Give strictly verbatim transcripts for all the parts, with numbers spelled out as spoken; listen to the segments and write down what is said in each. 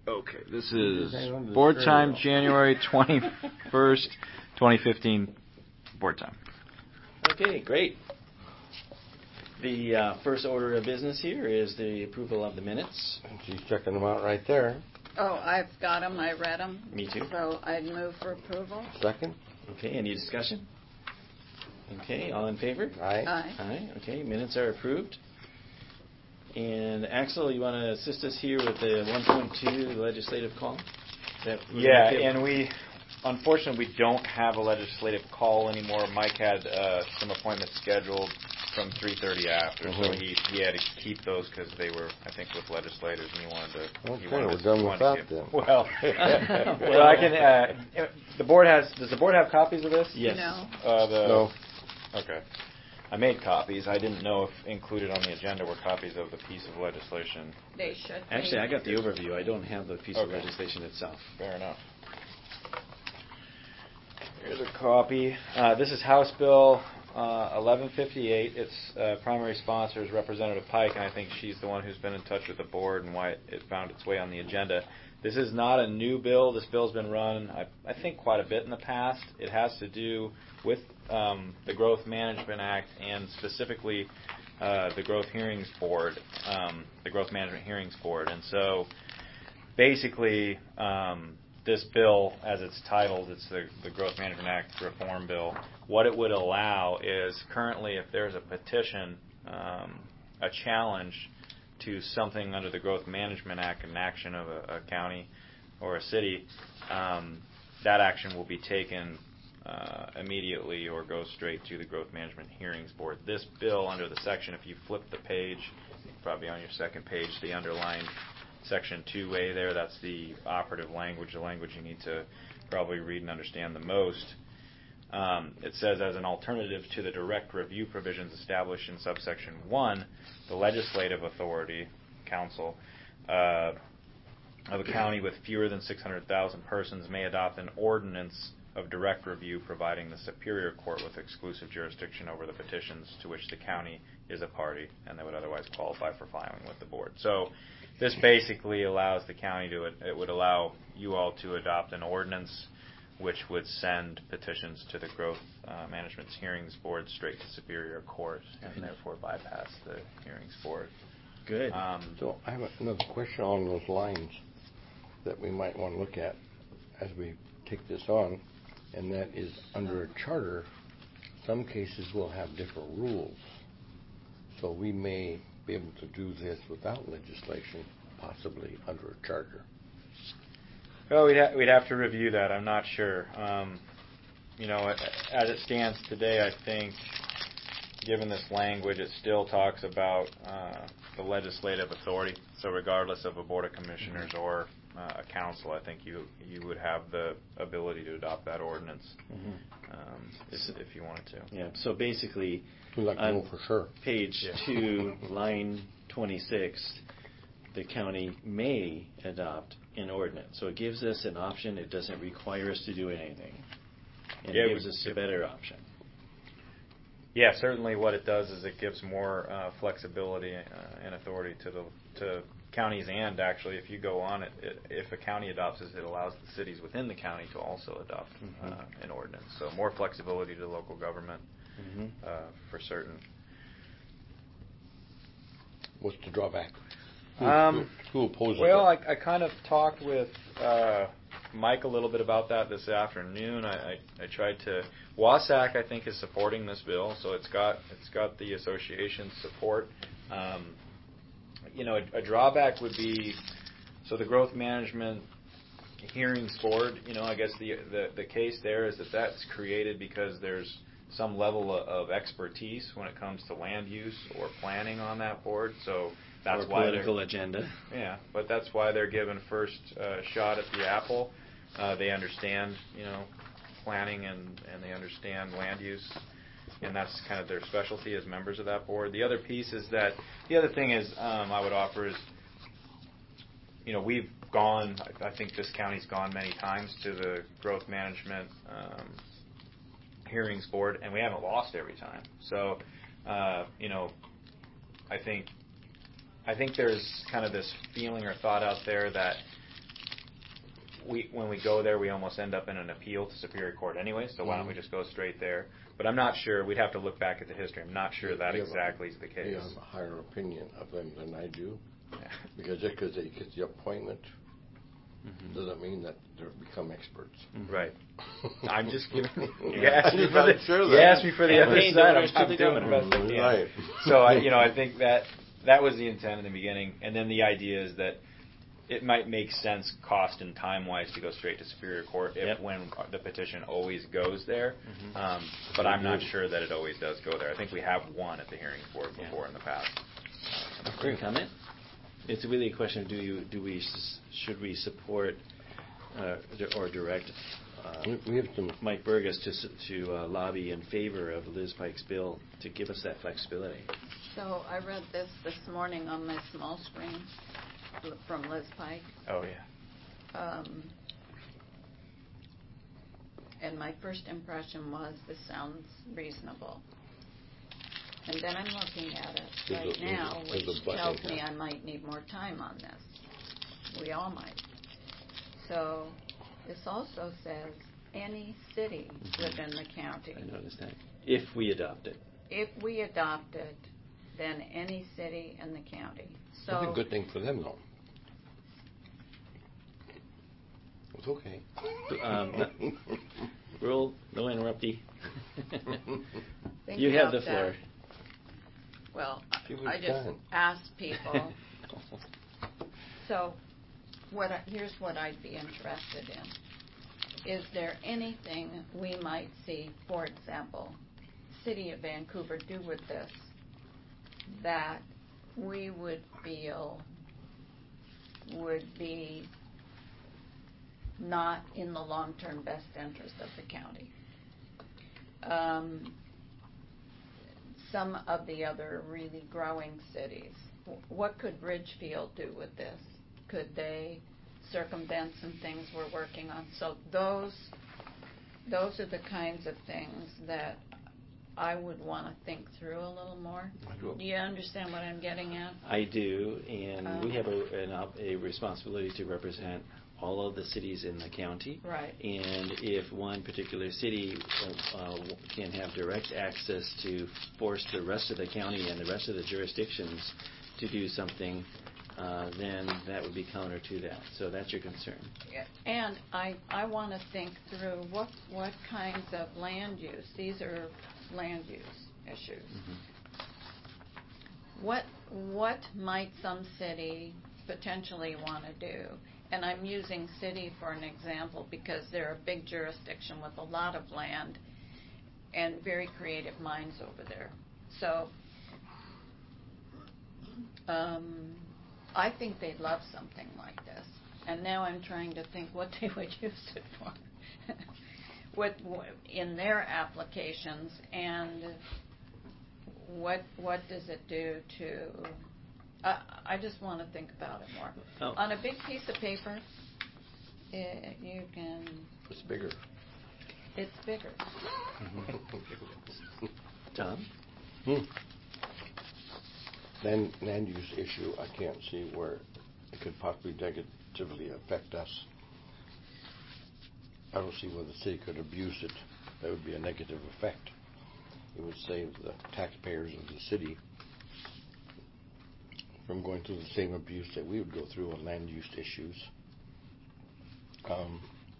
Okay, this is board time, January twenty-first, twenty fifteen, board time. Okay, great. The uh, first order of business here is the approval of the minutes. She's checking them out right there. Oh, I've got them. I read them. Me too. So I'd move for approval. Second. Okay, any discussion? Okay, all in favor? Aye. Aye. Aye, okay, minutes are approved. And Axel, you want to assist us here with the one point two legislative call? That Yeah, and we, unfortunately, we don't have a legislative call anymore. Mike had uh, some appointments scheduled from three thirty after, mm-hmm. so he, he had to keep those because they were, I think, with legislators, and he wanted to. Okay, he wanted we're to, done with that give, then. Well, well, I can. Uh, the board has. Does the board have copies of this? Yes. No. Uh, the, no. Okay. I made copies. I didn't know if included on the agenda were copies of the piece of legislation. They should be. Actually, I got the overview. I don't have the piece okay. of legislation itself. Fair enough. Here's a copy. Uh, this is House Bill uh, eleven fifty-eight. Its uh, primary sponsor is Representative Pike, and I think she's the one who's been in touch with the board and why it, it found its way on the agenda. This is not a new bill. This bill's been run, I, I think, quite a bit in the past. It has to do with um, the Growth Management Act and specifically uh, the Growth Hearings Board, um, the Growth Management Hearings Board. And so basically um, this bill, as it's titled, it's the, the Growth Management Act Reform Bill. What it would allow is currently if there's a petition, um, a challenge to something under the Growth Management Act, an action of a, a county or a city, um, that action will be taken uh, immediately or go straight to the Growth Management Hearings Board. This bill, under the section, if you flip the page, probably on your second page, the underlined section two A there, that's the operative language, the language you need to probably read and understand the most. Um, it says, as an alternative to the direct review provisions established in subsection one, the legislative authority, council, uh, of a county with fewer than six hundred thousand persons may adopt an ordinance of direct review providing the Superior Court with exclusive jurisdiction over the petitions to which the county is a party and they would otherwise qualify for filing with the board. So this basically allows the county to, it would allow you all to adopt an ordinance which would send petitions to the Growth uh, Management's Hearings Board straight to Superior Court and therefore bypass the Hearings Board. Good. Um, so I have another question along those lines that we might want to look at as we take this on, and that is under a charter, some cases will have different rules. So we may be able to do this without legislation, possibly under a charter. Well, we'd, ha- we'd have to review that. I'm not sure. Um, you know, as it stands today, I think, given this language, it still talks about uh, the legislative authority. So regardless of a board of commissioners mm-hmm. or uh, a council, I think you you would have the ability to adopt that ordinance mm-hmm. um, if, if you wanted to. Yeah. So basically, we'd like to know for sure. Page yeah. two, line twenty-six, the county may adopt an ordinance. So it gives us an option. It doesn't require us to do anything. And yeah, it gives we, us a better option. Yeah, certainly what it does is it gives more uh, flexibility uh, and authority to the to counties, and actually if you go on it, it, if a county adopts this, it allows the cities within the county to also adopt mm-hmm. uh, an ordinance. So more flexibility to local government mm-hmm. uh, for certain. What's the drawback? Who, um, who, who opposes well, it? I, I kind of talked with uh, Mike a little bit about that this afternoon. I, I, I tried to. WASAC, I think, is supporting this bill, so it's got it's got the association's support. Um, you know, a, a drawback would be so the Growth Management Hearings Board. You know, I guess the the, the case there is that that's created because there's some level of, of expertise when it comes to land use or planning on that board. So that's or why political agenda. Yeah, but that's why they're given first uh, shot at the apple. Uh, they understand, you know, planning and, and they understand land use, and that's kind of their specialty as members of that board. The other piece is that, the other thing is um, I would offer is, you know, we've gone, I think this county's gone many times to the Growth Management um, Hearings Board, and we haven't lost every time. So, uh, you know, I think I think there's kind of this feeling or thought out there that we when we go there, we almost end up in an appeal to Superior Court anyway. So why don't we just go straight there? But I'm not sure. We'd have to look back at the history. I'm not sure that You have a- exactly is the case. You have a higher opinion of them than I do, Yeah. because just because they get the appointment Mhm. doesn't mean that they become experts. Mhm. Right. I'm just giving. You Yeah. asked me I'm for the. not sure You that. asked me for the other Campaign side. I'm, donors to I'm the doing the governor. best I can. Right. So I, you know, I think that that was the intent in the beginning, and then the idea is that it might make sense, cost and time wise, to go straight to Superior Court if Yep. when the petition always goes there. Mhm. Um, but I'm not sure that it always does go there. I think we have one at the hearings board Yeah. before in the past. Any comment? It's really a question of do you do we s- should we support uh, di- or direct uh, We- we have some- Mike Burgess to s- to uh, lobby in favor of Liz Pike's bill to give us that flexibility. So I read this this morning on my small screen l- from Liz Pike. Oh yeah. Um, and my first impression was this sounds reasonable. And then I'm looking at it There's a- right now, there's a- there's which a button tells here. me I might need more time on this. We all might. So this also says any city Mhm. within the county. I noticed that. If we adopt it. If we adopt it, then any city in the county. So That's a good thing for them, though. It's okay. Um, Rule, no interruptee. think You have the about floor. that. Well, I- Give us I just time. asked people. So, what I, here's what I'd be interested in. Is there anything we might see, for example, City of Vancouver do with this, that we would feel would be not in the long-term best interest of the county? Um, some of the other really growing cities, wh- what could Ridgefield do with this? Could they circumvent some things we're working on? So those, those are the kinds of things that I would want to think through a little more. I do. Do you understand what I'm getting at? I do, and Um, we have a, an, op- a responsibility to represent all of the cities in the county. Right. And if one particular city uh, uh, can have direct access to force the rest of the county and the rest of the jurisdictions to do something, uh, then that would be counter to that. So that's your concern. Yeah, and I, I want to think through what, what kinds of land use, these are land use issues. Mhm. What, what might some city potentially want to do? And I'm using city for an example because they're a big jurisdiction with a lot of land and very creative minds over there. So, um, I think they'd love something like this. And now I'm trying to think what they would use it for. what, what in their applications, and what what does it do to? Uh, I just want to think about it more. Oh. On a big piece of paper, it, you can. It's bigger. It's bigger. Tom? Hmm. Land, land use issue, I can't see where it could possibly negatively affect us. I don't see where the city could abuse it. That would be a negative effect. It would save the taxpayers of the city from going through the same abuse that we would go through on land use issues. Um,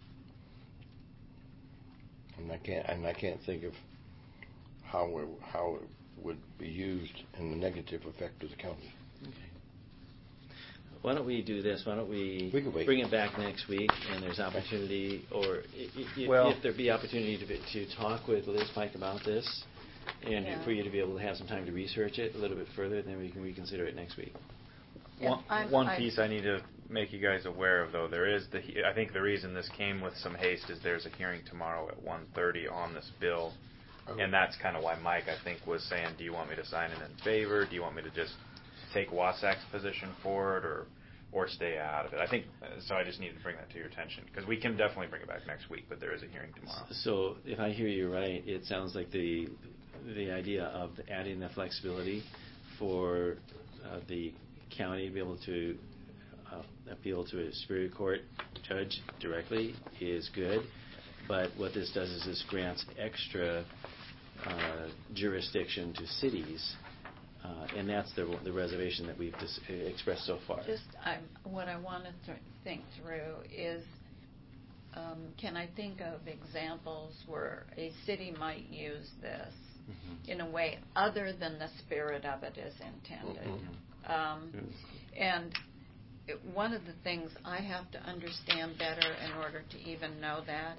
and I can't, and I can't think of how it, how it would be used in the negative effect of the county. Okay. Why don't we do this? Why don't we, We can wait. bring it back next week, and there's opportunity, or i- i- Well- if there be opportunity to, be- to talk with Liz Pike about this, and Yeah. for you to be able to have some time to research it a little bit further, then we can reconsider it next week. Yeah, One, I'm- one I'm- piece I need to make you guys aware of, though, there is the. he- I think the reason this came with some haste is there's a hearing tomorrow at one thirty on this bill, Oh. and that's kind of why Mike, I think, was saying, "Do you want me to sign it in favor? Do you want me to just take Wasak's position for it, or or stay out of it?" I think uh, so. I just needed to bring that to your attention because we can definitely bring it back next week, but there is a hearing tomorrow. So if I hear you right, it sounds like the the idea of adding the flexibility for uh, the county to be able to uh, appeal to a Superior Court judge directly is good, but what this does is this grants extra uh, jurisdiction to cities, uh, and that's the, the reservation that we've dis- expressed so far. Just I'm, what I want to th- think through is, um, can I think of examples where a city might use this Mm-hmm. in a way other than the spirit of it is intended? Mhm. Um, Yes. and it, one of the things I have to understand better in order to even know that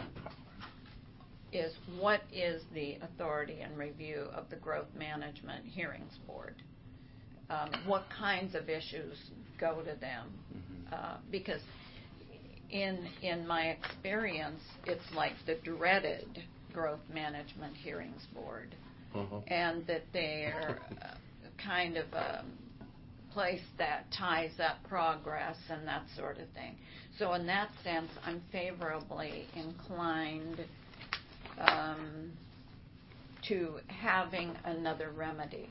is what is the authority and review of the Growth Management Hearings Board? Um, what kinds of issues go to them? Mhm. Uh, because in in my experience, it's like the dreaded Growth Management Hearings Board, Mhm. and that they're uh, kind of a place that ties up progress and that sort of thing. So in that sense, I'm favorably inclined um, to having another remedy.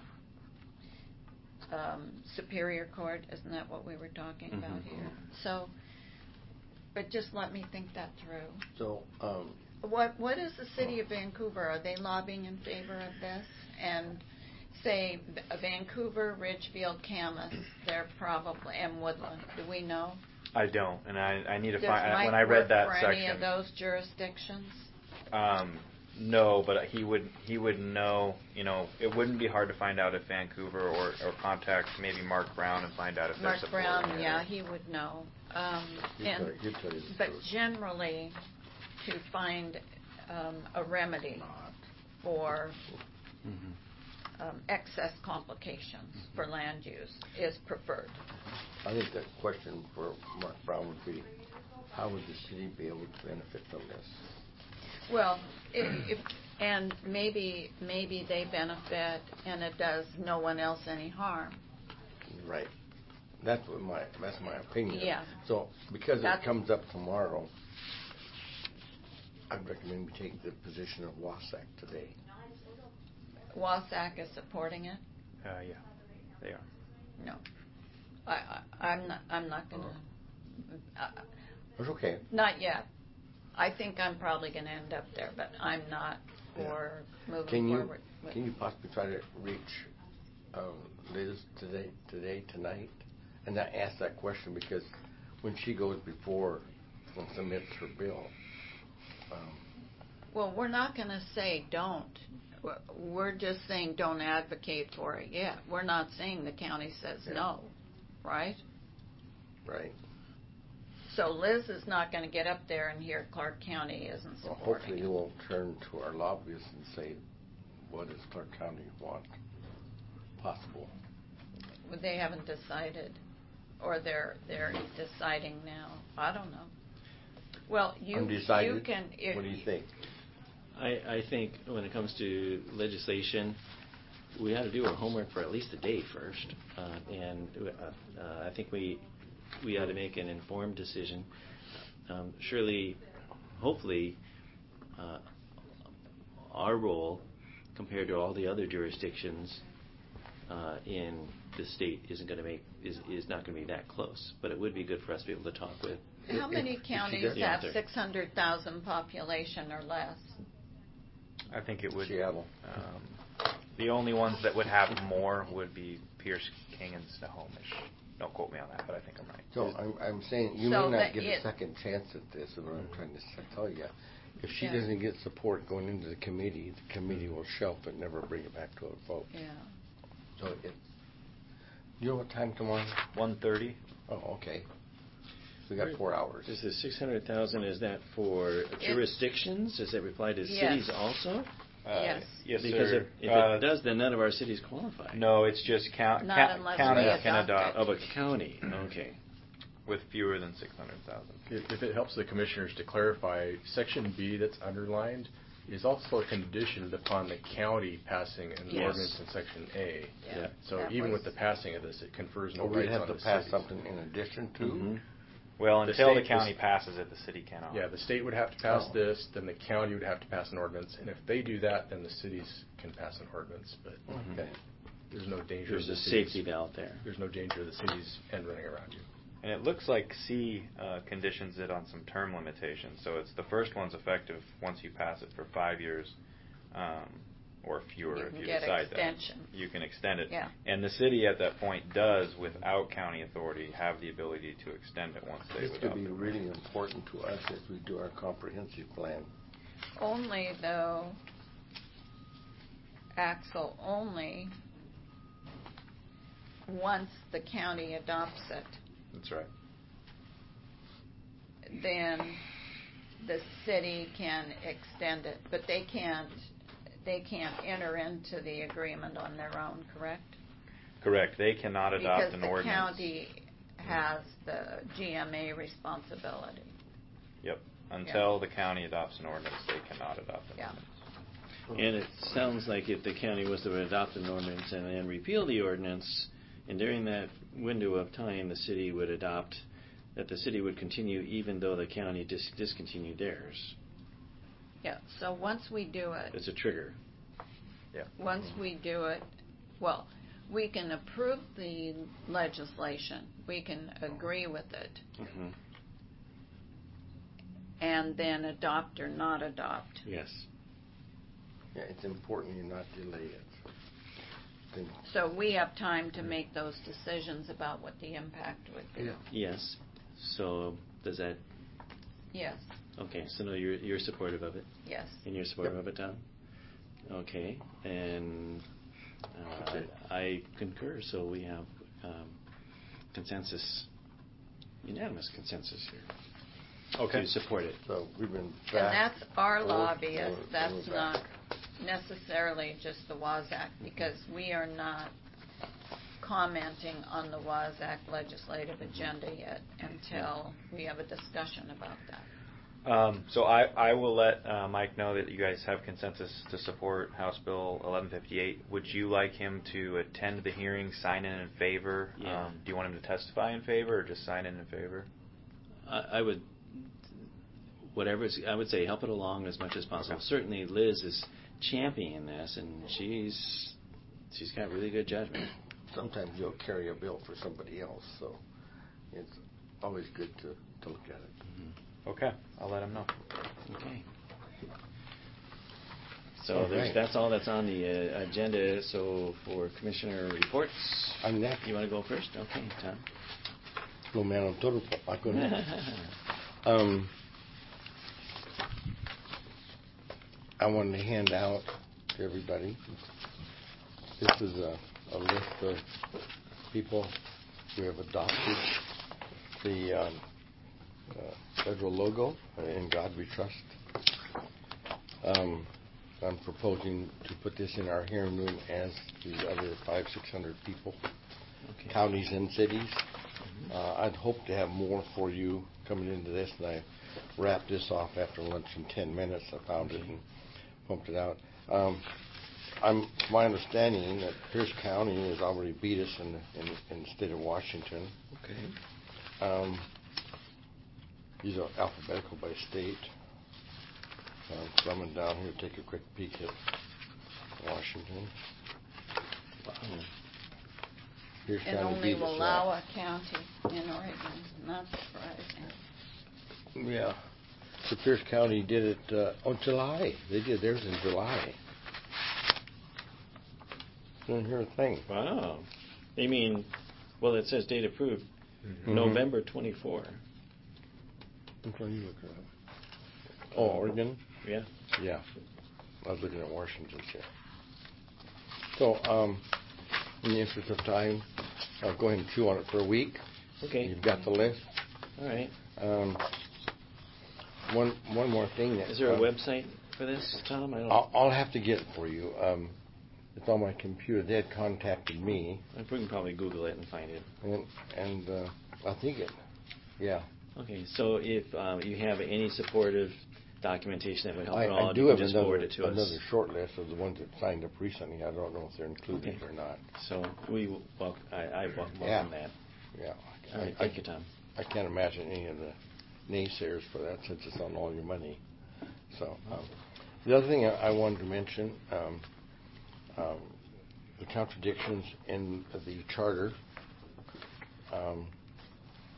Um, Superior Court, isn't that what we were talking about Mhm. here? So, but just let me think that through. So, um, What What is the city of Vancouver? Are they lobbying in favor of this? And say V- Vancouver, Ridgefield, Camas, they're probably, and Woodland. Do we know? I don't, and I, I need to Does find. Mike When I read work that for section, any of those jurisdictions? Um, no, but he would he would know. You know, it wouldn't be hard to find out if Vancouver or, or contact maybe Mark Brown and find out if Mark they're Brown, supporting it. yeah, he would know. Um, He'd and tell- he'd tell you the but truth. generally, to find um, a remedy for Mhm. um, excess complications for land use is preferred. I think the question for Mark Brown would be, how would the city be able to benefit from this? Well, if, if, and maybe maybe they benefit and it does no one else any harm. Right. That's what my, that's my opinion. Yeah. So, because That's- it comes up tomorrow, I'd recommend we take the position of Wasack today. Wasack is supporting it. Uh, yeah, they are. No, I, I I'm not I'm not gonna. Uh, It's okay. not yet. I think I'm probably gonna end up there, but I'm not for moving Can you, forward. with- can you possibly try to reach um, Liz today, today, tonight? And I ask that question because when she goes before and submits her bill, um, Well, we're not gonna say don't. We're- We're just saying don't advocate for it yet. We're not saying the county says Yeah. no, right? right? So Liz is not going to get up there and hear Clark County isn't Well, supporting hopefully it. you won't turn to our lobbyists and say, what does Clark County want possible? They haven't decided, or they're they're deciding now. I don't know. Well, you Undecided? you can. If, What do you think? I, I think when it comes to legislation, we ought to do our homework for at least a day first, uh, and uh, uh, I think we we ought to make an informed decision. Um, surely, hopefully, uh, our role compared to all the other jurisdictions uh, in the state isn't going to make is is not going to be that close. But it would be good for us to be able to talk with. how If- many if she counties does- Yeah, have there. six hundred thousand population or less? I think it would. Seattle. Um, the only ones that would have more would be Pierce, King, and Snohomish. Don't quote me on that, but I think I'm right. So I'm, I'm saying you So may that not get it- a second chance at this, is what I'm trying to s- tell you. If she Yeah. doesn't get support going into the committee, the committee will shelf it, never bring it back to a vote. Yeah. So it, you know what time tomorrow? One thirty. Oh, okay. We got four hours. Is the six hundred thousand? Is that for jurisdictions? Does it apply to Yes. cities also? Yes. Yes, Because sir. if, if Uh, it does, then none of our cities qualify. No, it's just count, Not ca- unless counties we can adopt adopt it. Of a county. Okay. with fewer than six hundred thousand. If if it helps the commissioners to clarify, Section B that's underlined is also conditioned upon the county passing an Yes. ordinance in Section A. Yeah. So That even was- with the passing of this, it confers no Or we'd rights have on to the pass cities. something in addition to? Mhm. Well, The until the state county is- passes it, the city cannot. Yeah, the state would have to pass Oh. this, then the county would have to pass an ordinance, and if they do that, then the cities can pass an ordinance, but Okay. there's no danger There's of a the cities. safety valve there. There's no danger of the cities end running around you. And it looks like C uh, conditions it on some term limitations. So it's the first one's effective once you pass it for five years um, or fewer You if can you get decide extension. that. You can extend it. Yeah. And the city at that point does, without county authority, have the ability to extend it once they This would could adopt be it. really important to us as we do our comprehensive plan. Only though, Axel, only once the county adopts it, That's right. then the city can extend it, but they can't, they can't enter into the agreement on their own, correct? Correct. They cannot adopt Because an the ordinance. county has the G M A responsibility. Yep. Until the county adopts an ordinance, they cannot adopt an Yeah. ordinance. And it sounds like if the county was to adopt an ordinance and then repeal the ordinance, and during that window of time, the city would adopt, that the city would continue even though the county dis- discontinued theirs. Yeah, so once we do it, It's a trigger. Yeah. once we do it, well, we can approve the legislation, we can agree with it, Mm-hmm. and then adopt or not adopt. Yes. Yeah, it's important you not delay it. Then- So we have time to make those decisions about what the impact would be. Yeah. Yes. So does that? Yes, Okay. So no, you're you're supportive of it, yes. and you're supportive Yep. of it, Tom. Okay. And uh, Okay. I concur. So we have um, consensus, unanimous consensus here. Okay. To support it. So we've been And back. that's our forth, lobbyists, forward, that's forward, not back. necessarily just the WASAC, because we are not commenting on the WASAC legislative agenda yet until we have a discussion about that. Um, so I, I will let uh, Mike know that you guys have consensus to support House Bill eleven fifty-eight. Would you like him to attend the hearing, sign in in favor? Yeah. Um, do you want him to testify in favor or just sign in in favor? I, I would, whatever, is, I would say help it along as much as possible. Okay. Certainly Liz is championing this, and she's she's got really good judgment. Sometimes you'll carry a bill for somebody else, so it's always good to, to look at it. Mm-hmm. Okay, I'll let him know. Okay. So All there's, right. that's all that's on the uh, agenda. So for commissioner reports, I'm next. you want to go first? Okay, Tom. No man on total. I go next. Um, I wanted to hand out to everybody. This is a, a list of people who have adopted the um, uh, federal logo, uh, In God We Trust. Um, I'm proposing to put this in our hearing room as the other five, six hundred people, Okay. counties and cities. Uh, I'd hope to have more for you coming into this, and I wrapped this off after lunch in ten minutes. I found it Okay. and pumped it out. Um, I'm my understanding that Pierce County has already beat us in the, in, in the state of Washington. Okay. Um, these are alphabetical by state. I'm coming down here to take a quick peek at Washington. Wow. Pierce And County only beat us now. Wallowa County in Oregon, not surprising. Yeah. So Pierce County did it, uh, oh, July. They did theirs in July. Didn't hear a thing. Wow. You mean, well, it says date approved, Mhm. November twenty-four. Which one you looking at? Oh, Oregon? Yeah. Yeah. I was looking at Washington here. So, um, in the interest of time, I'll go ahead and chew on it for a week. Okay. You've got the list. All right. Um, one one more thing. That, Is there a um, website for this, Tom? I don't. I'll, I'll have to get it for you. Um, it's on my computer. They had contacted me, We can probably Google it and find it. and and uh, I think it. Yeah. Okay. So if um, you have any supportive documentation that would help I, at all, I you do can have just another, forward it to another us. short list of the ones that signed up recently. I don't know if they're included Okay. or not. So we will, well, I, I wel- welcome Yeah. that. Yeah. All right. I, Thank you, Tom. I can't imagine any of the naysayers for that since it's on all your money. So um, the other thing I, I wanted to mention, um, um, the contradictions in the charter. Um,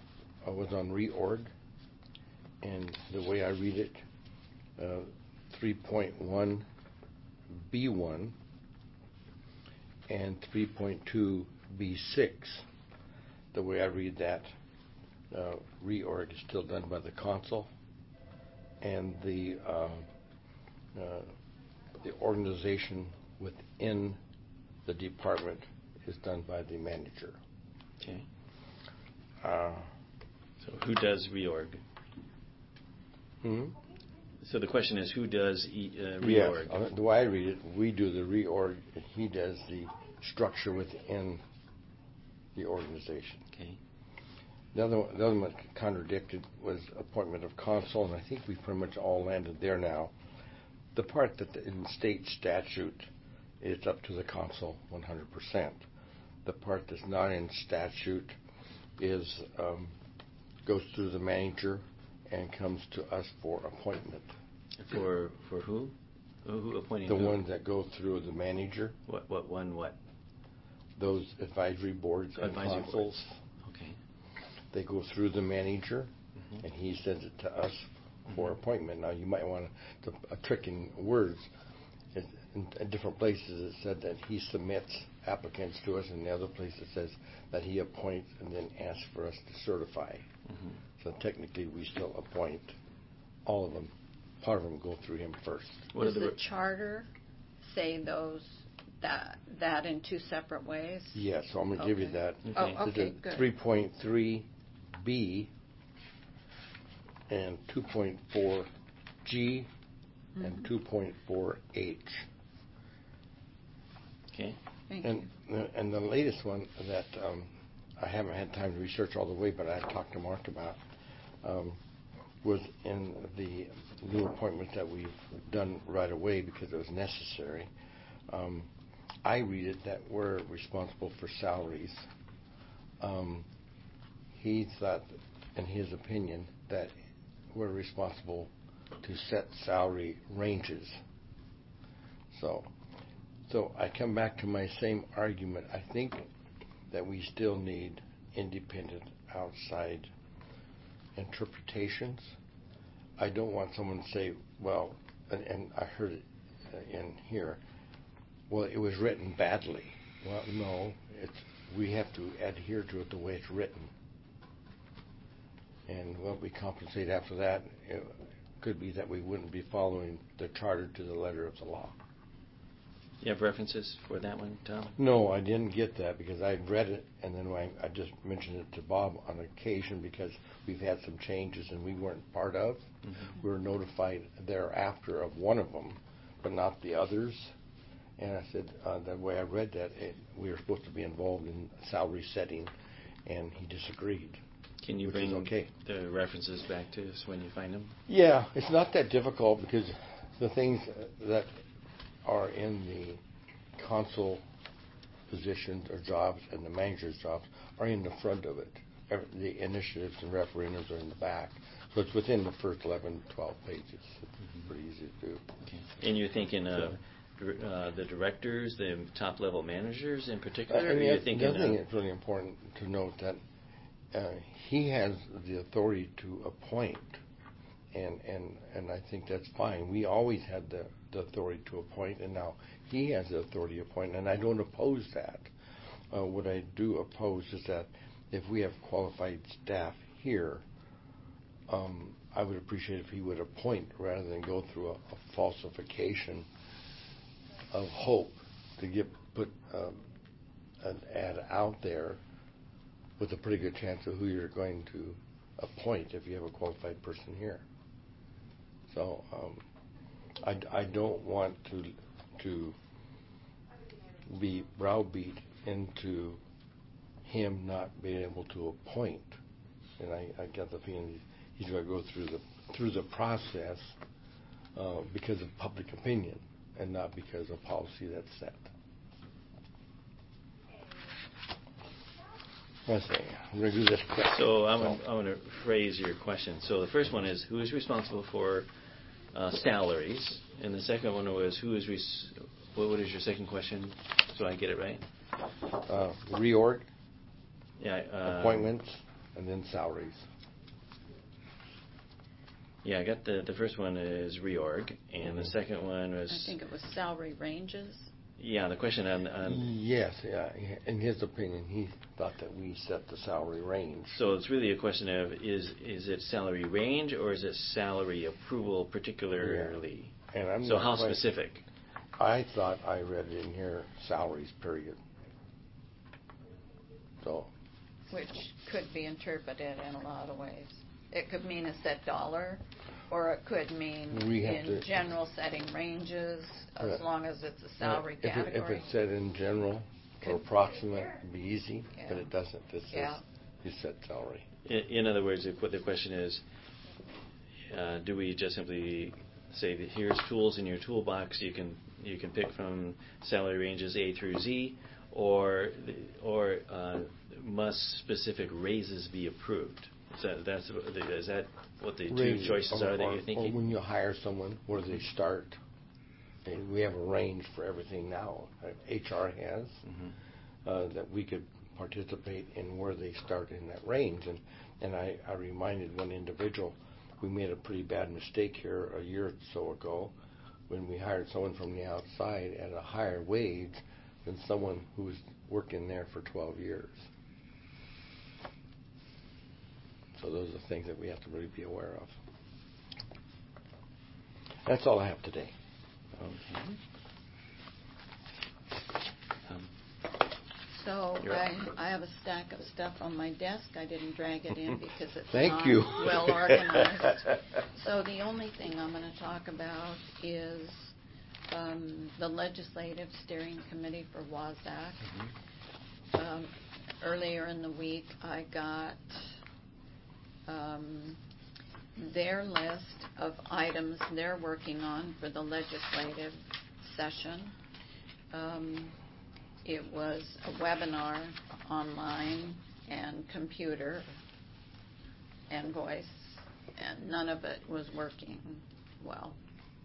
uh, was on reorg, and the way I read it, uh, three point one B one and three point two B six, the way I read that, uh, reorg is still done by the consul, and the uh, uh, the organization within the department is done by the manager. Okay. Uh, So who does reorg? hmm? So the question is, who does e- uh, Yes, reorg? uh, the way I read it, we do the reorg, and he does the structure within the organization. Okay. The other, one- the other one contradicted was appointment of consul, and I think we pretty much all landed there now. The part that the, in state statute, it's up to the consul one hundred percent. The part that's not in statute is um, goes through the manager and comes to us for appointment. For for who? Who, who appointing The who? ones that go through the manager, What what one what? those advisory boards and Advisory consuls, boards. Okay. they go through the manager, Mhm. and he sends it to us for Mhm. appointment. Now, you might want to, a trick in words. It, in, in different places, it said that he submits applicants to us, and the other place it says that he appoints and then asks for us to certify. Mhm. So technically, we still appoint all of them. Part of them go through him first. What Does are the the charter say those that that in two separate ways? Yes, so I'm going to give you Okay. that. Okay. Oh, This okay, is good. three point three B and two point four G and Mhm. two point four H. Okay. Thank And you. the, and the latest one that um, I haven't had time to research all the way, but I talked to Mark about, um, was in the new appointment that we've done right away because it was necessary. Um, I read it that we're responsible for salaries. Um, he thought, in his opinion, that we're responsible to set salary ranges. So, so I come back to my same argument. I think that we still need independent outside interpretations. I don't want someone to say, well, and, and I heard it uh, in here, well, it was written badly. Well, no, it's, we have to adhere to it the way it's written. And what we compensate after that, it could be that we wouldn't be following the charter to the letter of the law. You have references for that one, Tom? No, I didn't get that because I read it, and then I, I just mentioned it to Bob on occasion because we've had some changes and we weren't part of. Mhm. We were notified thereafter of one of them, but not the others. And I said, uh, the way I read that, it, we were supposed to be involved in salary setting, and he disagreed. Can you Which bring is okay. the references back to us when you find them? Yeah, it's not that difficult because the things that are in the consul positions or jobs and the manager's jobs are in the front of it. Every- The initiatives and referendums are in the back. So it's within the first eleven, twelve pages. It's Mhm. pretty easy to do. Okay. And you're thinking of dir- uh, the directors, the top level managers in particular? Uh, or and the you're oth- thinking the other thing of- that's really important to note that uh, he has the authority to appoint, and, and, and I think that's fine. We always had the, the authority to appoint, and now he has the authority to appoint, and I don't oppose that. Uh, what I do oppose is that if we have qualified staff here, um, I would appreciate if he would appoint rather than go through a, a falsification of hope to get put um, an ad out there with a pretty good chance of who you're going to appoint if you have a qualified person here. So um, I, I don't want to to be browbeat into him not being able to appoint, and I, I get the feeling he's going to go through the through the process uh, because of public opinion and not because of policy that's set. Let's see. I'm going to do this quick. So I'm gonna, I'm going to phrase your question. So the first one is, who is responsible for uh, salaries? And the second one was, who is res- what, what is your second question? So I get it right? Uh, reorg, Yeah. Uh, appointments, and then salaries. Yeah, I got the, the first one is reorg, and the Mhm. second one was... I think it was salary ranges. Yeah, the question on... on Yes, yeah. In his opinion, he thought that we set the salary range. So it's really a question of, is is it salary range or is it salary approval particularly? Yeah. And I'm so not how quite- specific? I thought I read in here salaries, period. So, Which could be interpreted in a lot of ways. It could mean a set dollar, or it could mean We have in to- general setting ranges, as Yeah. long as it's a salary if it, if category. it said in general or approximate, it'd be easy, but Yeah. it doesn't. It says Yeah. you set salary. In, in other words, the, que- the question is, uh, do we just simply say that here's tools in your toolbox, you can you can pick from salary ranges A through Z, or the- or uh, must specific raises be approved? Is that that's is that what the two Range, choices or- are that or- you're thinking? Or when you hire someone, where do they start? And we have a range for everything now. Uh, H R has Mhm. uh, that we could participate in where they start in that range. And and I, I reminded one individual, we made a pretty bad mistake here a year or so ago when we hired someone from the outside at a higher wage than someone who was working there for twelve years. So those are things that we have to really be aware of. That's all I have today. Okay. Um, So You're I, up. I have a stack of stuff on my desk. I didn't drag it in because it's Thank not you. well organized. So the only thing I'm going to talk about is um, the Legislative Steering Committee for WASAC. Um, earlier in the week, I got um, their list of items they're working on for the legislative session. Um, It was a webinar online and computer and voice, and none of it was working well.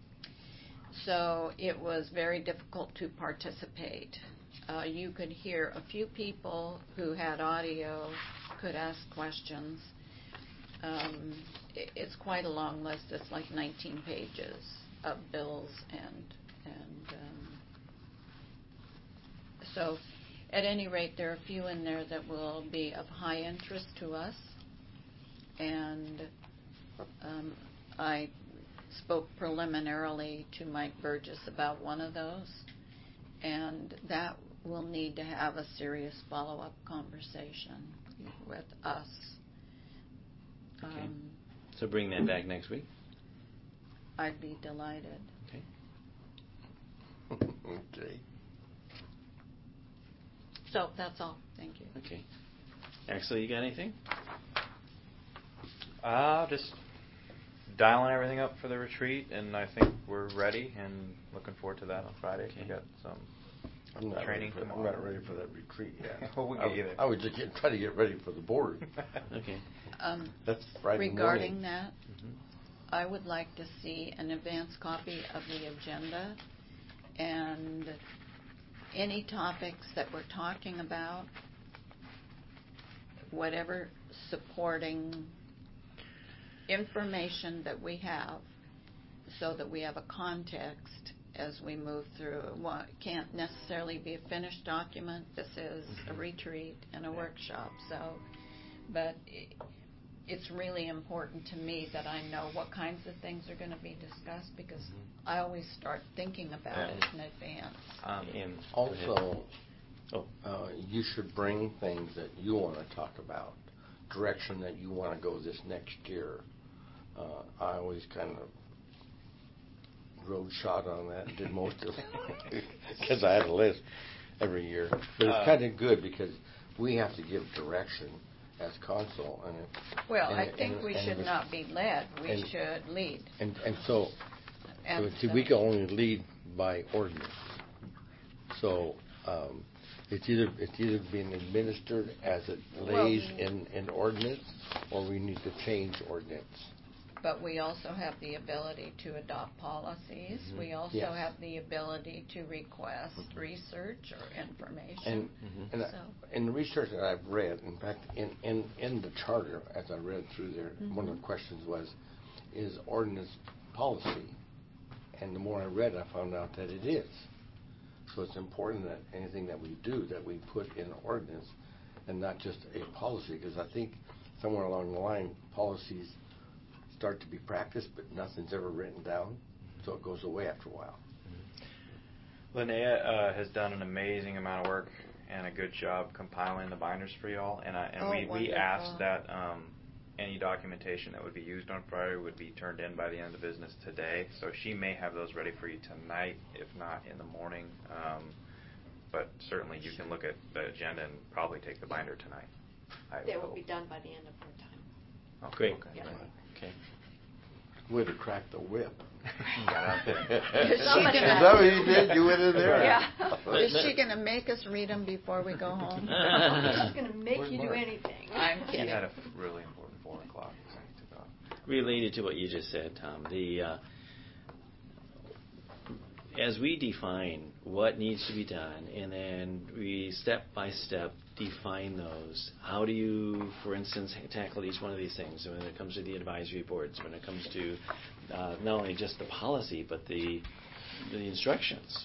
So it was very difficult to participate. Uh, you could hear a few people who had audio could ask questions. Um, it, it's quite a long list. It's like nineteen pages of bills and and um, so at any rate, there are a few in there that will be of high interest to us. And um, I spoke preliminarily to Mike Burgess about one of those, and that will need to have a serious follow-up conversation with us. Okay. Um, so bring that back next week. I'd be delighted. Okay. Okay. So that's all. Thank you. Okay. Axel, you got anything? Uh, just dialing everything up for the retreat, and I think we're ready and looking forward to that on Friday. Okay. We got some I'm not training ready for, I'm tomorrow. not ready for that retreat yet. Well, we'll I, get you there. I was just getting, trying to get ready for the board. Okay. Um, That's Friday regarding morning. that, Mhm. I would like to see an advance copy of the agenda and any topics that we're talking about, whatever supporting information that we have, so that we have a context as we move through. Well, it can't necessarily be a finished document. This is a retreat and a workshop, so, but it, it's really important to me that I know what kinds of things are going to be discussed, because I always start thinking about it in advance. Um, And go ahead. Also, Oh. uh, you should bring things that you want to talk about, direction that you want to go this next year. Uh, I always kind of road shot on that and did most of it because I had a list every year. But it's Uh, kind of good because we have to give direction as council. And it, Well, and I it- think and- we and should it- not be led. We and- should lead. And, and so, And see, so- we can only lead by ordinance. So, um, it's either, it's either being administered as it lays Well- in, in ordinance, or we need to change ordinance. But we also have the ability to adopt policies. Mhm. We also Yes. have the ability to request research or And, information. Mhm. and I- So- in the research that I've read, in fact, in, in, in the charter, as I read through there, one of Mhm. the questions was, is ordinance policy. And the more I read, I found out that it is. So it's important that anything that we do, that we put in ordinance and not just a policy, because I think somewhere along the line, policies start to be practiced, but nothing's ever written down, so it goes away after a while. Linnea uh, has done an amazing amount of work and a good job compiling the binders for y'all, and I, and Oh, we, we wonderful. asked that um, any documentation that would be used on Friday would be turned in by the end of business today. So she may have those ready for you tonight, if not in the morning. Um, but certainly you can look at the agenda and probably take the binder tonight. I They will hope. be done by the end of our time. Oh, Great. Okay. Yeah. Okay. Way to crack the whip. Got out there. Is she Somebody- Is gonna- that what you did? You went in there? Yeah. Is she going to make us read them before we go home? She's going to make Where's you do Mark? anything. I'm He kidding. had a really important four o'clock thing to go. Related to what you just said, Tom, the uh, as we define what needs to be done, and then we step by step define those. How do you, for instance, tackle each one of these things? When it comes to the advisory boards, when it comes to uh, not only just the policy but the the instructions.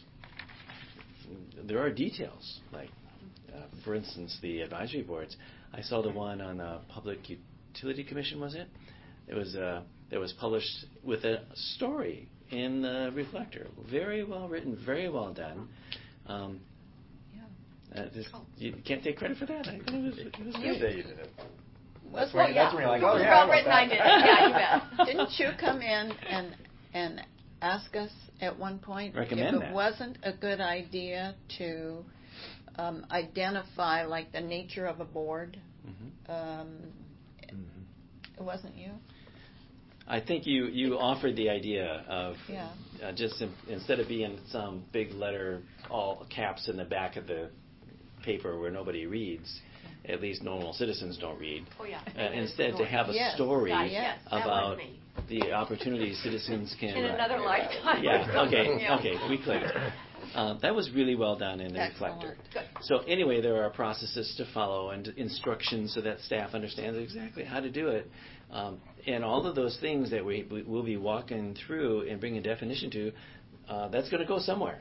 There are details, like uh, for instance, the advisory boards. I saw the one on the Public Utility Commission. Was it? It was uh, that was published with a story in the Reflector. Very well written, very well done. Um, uh, just, you can't take credit for that. I thought it was, it was You great. say you did it. Was- That's when, Well, yeah. that's when you're like, It oh was yeah, well I wrote written, I that. did it. Yeah, you bet. Didn't you come in and and ask us at one point Recommend if it that. wasn't a good idea to um, identify like the nature of a board? Mhm. Um, Mhm. it wasn't you? I think you, you offered the idea of Yeah. uh, just in, instead of being some big letter, all caps in the back of the paper where nobody reads, at least normal citizens don't read. Oh, yeah. Uh, instead, to have a Yes. story Ah, yes, that was about me. the opportunities citizens can. In another lifetime. Yeah. Okay. Yeah. Okay. We clicked. Uh, that was really well done in the Excellent. Reflector. Good. So anyway, there are processes to follow and instructions so that staff understands exactly how to do it. Um, and all of those things that we, we will be walking through and bringing definition to, uh, that's going to go somewhere.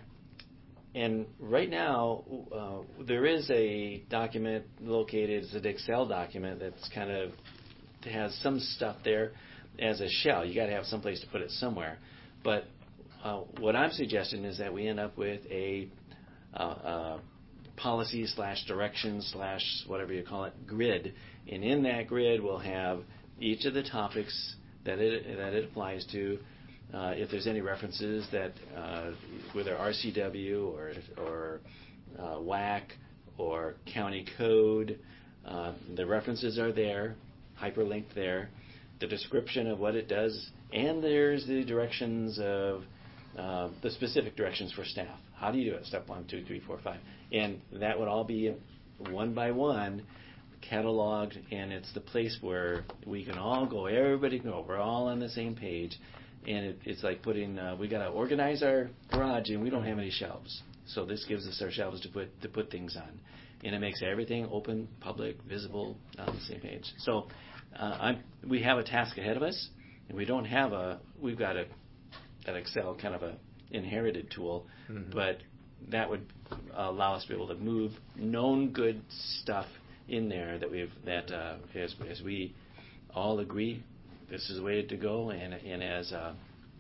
And right now, uh, there is a document located, it's an Excel document that's kind of has some stuff there as a shell. You got to have some place to put it somewhere. But uh, what I'm suggesting is that we end up with a uh, uh, policy slash direction slash whatever you call it grid, and in that grid we'll have each of the topics that it that it applies to. Uh, if there's any references that uh, whether R C W or or uh, W A C or county code, uh, the references are there, hyperlinked there. The description of what it does, and there's the directions of uh, the specific directions for staff. How do you do it? Step one, two, three, four, five, and that would all be one by one cataloged, and it's the place where we can all go. Everybody can go. We're all on the same page, and it, it's like putting. Uh, we got to organize our garage, and we don't have any shelves, so this gives us our shelves to put to put things on, and it makes everything open, public, visible, on the same page. So. Uh, I'm, we have a task ahead of us, and we don't have a. We've got a that Excel kind of a inherited tool, Mhm. but that would allow us to be able to move known good stuff in there that we've that uh, as as we all agree this is the way to go, and and as uh,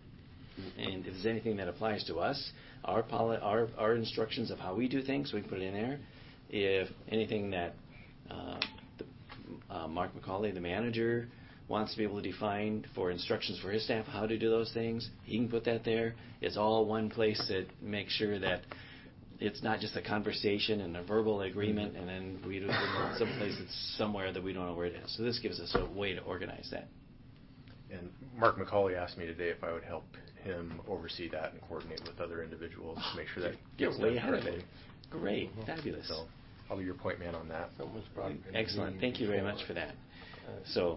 and if there's anything that applies to us, our poli- our our instructions of how we do things, we can put it in there. If anything that uh, Uh, Mark McCauley, the manager, wants to be able to define for instructions for his staff how to do those things, he can put that there. It's all one place that makes sure that it's not just a conversation and a verbal agreement, and then we do it in some place that's somewhere that we don't know where it is. So this gives us a way to organize that. And Mark McCauley asked me today if I would help him oversee that and coordinate with other individuals to make sure that You're gets way done ahead of correctly. it. Great, fabulous. So I'll be your point man on that. Someone's brought it in Excellent. me Thank you very before. much for that. So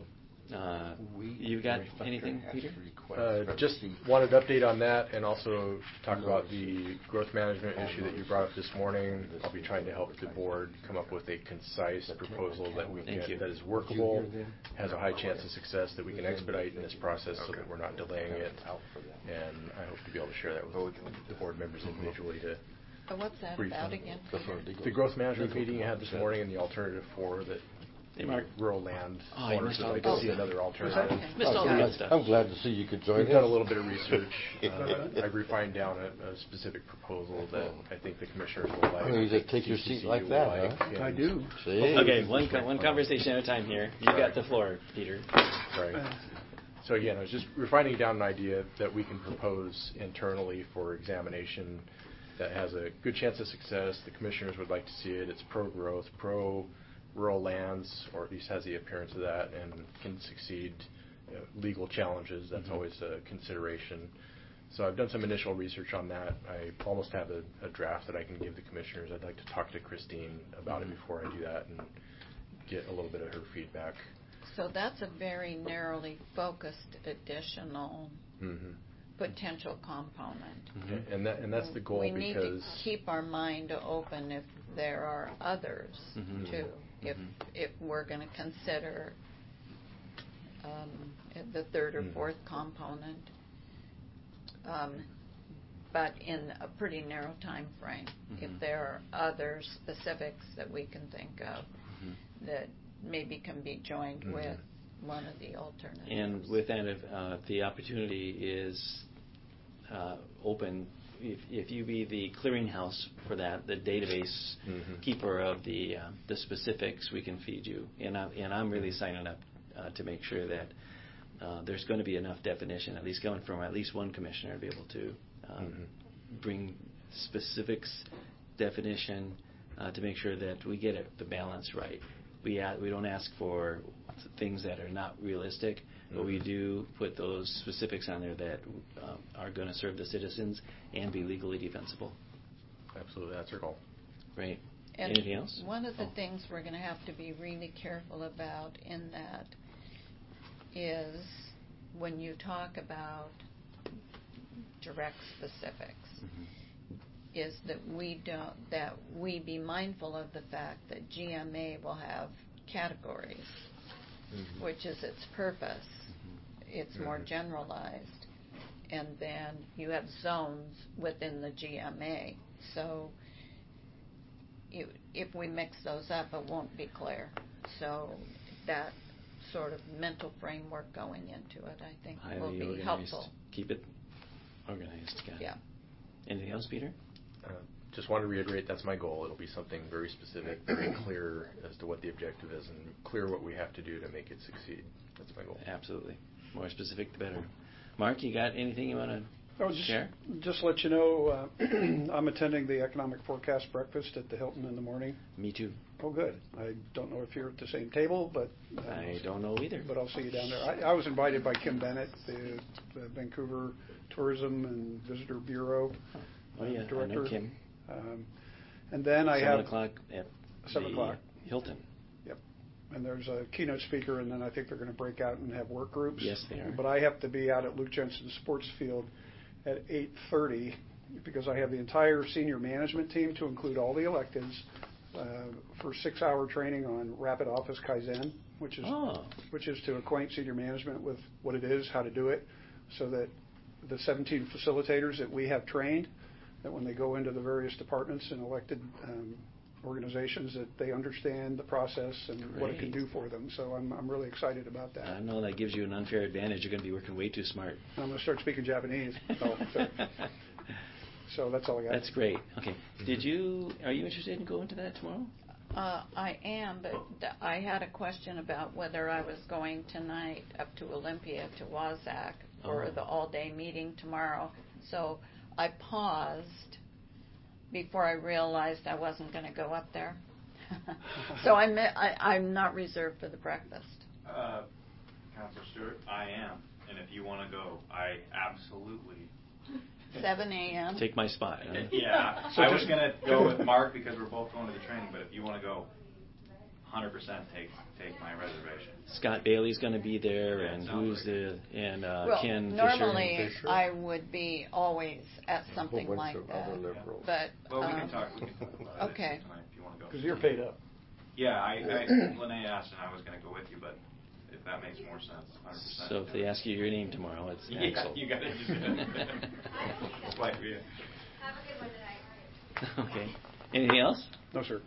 Uh, We you got reflector anything, has Peter? to request Uh, from Just the- wanted to update on that and also talk about the growth management issue that you brought up this morning. I'll be trying to help the board come up with a concise proposal that we Thank can, you. that is workable, has a high chance of success, that we can expedite in this process so that we're not delaying it. And I hope to be able to share that with the board members individually to Uh, What's that brief about them. again? The growth management meeting you had this morning and the alternative for that Hey, Mark. rural land Oh, you owners missed would all like the to good see stuff. another alternative. Missed all the I'm good glad- stuff. I'm glad to see you could join We've us. done a little bit of research. Uh, I've refined down a, a specific proposal that I think the commissioners will like. Oh, you I think just take your C C C seat like will that, like, huh? and- I do. See? Okay, one co- one conversation at a time here. You got the floor, Peter. Right. So again, I was just refining down an idea that we can propose internally for examination that has a good chance of success. The commissioners would like to see it. It's pro-growth, pro-rural lands, or at least has the appearance of that, and can succeed. You know, legal challenges, that's Mhm. always a consideration. So I've done some initial research on that. I almost have a, a draft that I can give the commissioners. I'd like to talk to Christine about it Mhm. before I do that and get a little bit of her feedback. So that's a very narrowly focused additional Mm-hmm. potential component. Mhm. And that and that's the goal We need to because keep our mind open if there are others Mhm. too. If Mhm. if we're going to consider um, the third or Mhm. fourth component, um, but in a pretty narrow time frame. If Mhm. there are other specifics that we can think of Mhm. that maybe can be joined Mhm. with one of the alternatives. And with that, if, uh, the opportunity is uh, open, if, if you be the clearinghouse for that, the database Mhm. keeper of the uh, the specifics, we can feed you. And I'm and I'm really signing up uh, to make sure that uh, there's going to be enough definition, at least coming from at least one commissioner, to be able to um, Mhm. bring specifics, definition, uh, to make sure that we get it, the balance right. We a- we don't ask for things that are not realistic, but we Mhm. do put those specifics on there that um, are going to serve the citizens and be legally defensible. Absolutely, that's our goal. Right. And Anything else? One of the Oh. things we're going to have to be really careful about in that is when you talk about direct specifics, Mhm. is that we don't that we be mindful of the fact that G M A will have categories, Mhm. which is its purpose. Mhm. It's more Mhm. generalized, and then you have zones within the G M A. So you, if we mix those up, it won't be clear. So that sort of mental framework going into it, I think, will Highly be organized. helpful. Keep it organized. Got it. Yeah. Anything else, Peter? Uh, just want to reiterate that's my goal. It'll be something very specific, very clear as to what the objective is, and clear what we have to do to make it succeed. That's my goal. Absolutely. More specific, the better. Mark, you got anything you want to Oh, just, share? just let you know, uh, I'm attending the Economic Forecast Breakfast at the Hilton in the morning. Me too. Oh, good. I don't know if you're at the same table, but uh, I don't know either. But I'll see you down there. I, I was invited by Kim Bennett, the, the Vancouver Tourism and Visitor Bureau Oh, yeah, I know director. Kim. Um, and then I Seven have o'clock at seven the o'clock. Hilton. Yep. And there's a keynote speaker, and then I think they're going to break out and have work groups. Yes, they are. But I have to be out at Luke Jensen Sports Field at eight thirty because I have the entire senior management team, to include all the electeds, uh, for six-hour training on Rapid Office Kaizen, which is Oh. which is to acquaint senior management with what it is, how to do it, so that the seventeen facilitators that we have trained, that when they go into the various departments and elected um, organizations, that they understand the process and what it can Great. do for them. So I'm I'm really excited about that. I know that gives you an unfair advantage. You're going to be working way too smart. And I'm going to start speaking Japanese. Oh, so, so that's all I got. That's great. Okay. Did you? Are you interested in going to that tomorrow? Uh, I am, but th- I had a question about whether I was going tonight up to Olympia to Wazack for Oh. the all-day meeting tomorrow. So I paused before I realized I wasn't going to go up there. So I'm I, I'm not reserved for the breakfast. Uh, Counselor Stewart, I am, and if you want to go, I absolutely. seven a.m. Take my spot. Huh? Yeah, So I was just- gonna go with Mark because we're both going to the training, but if you want to go, one hundred percent take, take my reservation. Scott Bailey's going to be there, Yeah, and sounds who's like the and uh, Well, Ken normally Fisher. I would be always at something bunch like of that, other liberals. but Well, we um, can talk, we can talk about it okay. tonight if you want to go. Because you're paid up. Yeah, I, I, Lene asked and I was gonna go with you, but if that makes more sense, hundred percent. So if they ask you your name tomorrow, it's Yeah, Axel. you gotta just. It's like we. Okay. Anything else? No, sir.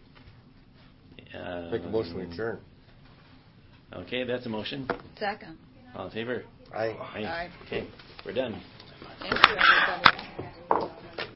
Uh, Make a motion to adjourn. Okay, that's a motion. Second. All in favor? Aye. Aye. Aye. Okay, we're done. Thank you, everybody.